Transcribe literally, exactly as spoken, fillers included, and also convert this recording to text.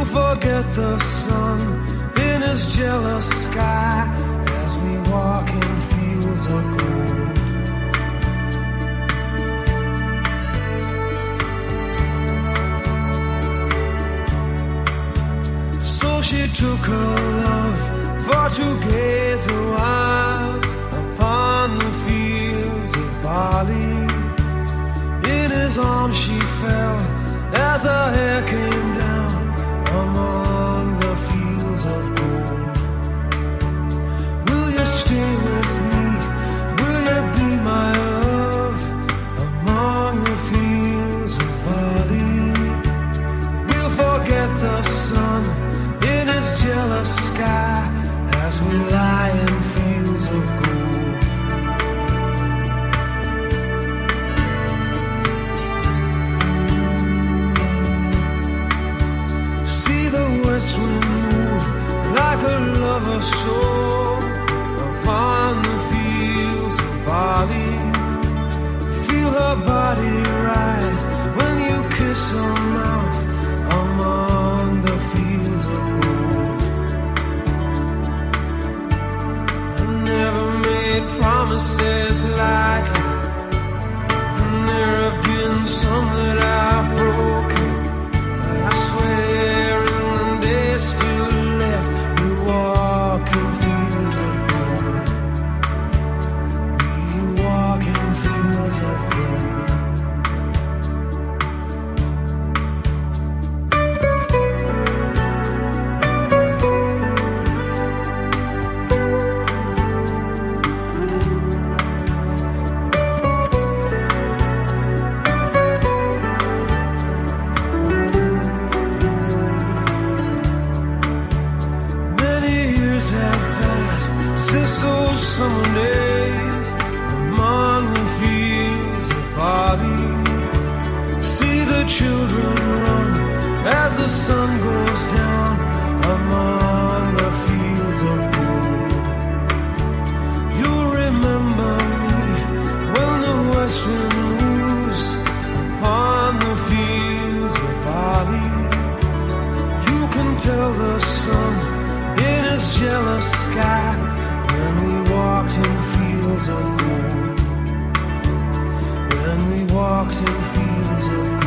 forget the sun in his jealous sky as we walk in fields of gold. So she took her love for to gaze a while upon the fields of barley. In his arms she fell as her hair came down among the fields of gold. Will you stay with me? Will you be my love among the fields of barley? We'll forget the sun in his jealous sky as we lie in fields of gold. See the west wind move like a lover's soul upon the fields of barley. Feel her body rise when you kiss her mouth among the fields of gold. I never made promises lightly, and there have been some that I've broken, but I swear in the days still left we walk in fields of gold. We walk in fields of gold. Since those summer days among the fields of barley, see the children run as the sun goes down among the fields of gold. You'll remember me when the west wind moves upon the fields of barley. You can tell the sun in his jealous sky when we walked in fields of gold. When we walked in fields of gold.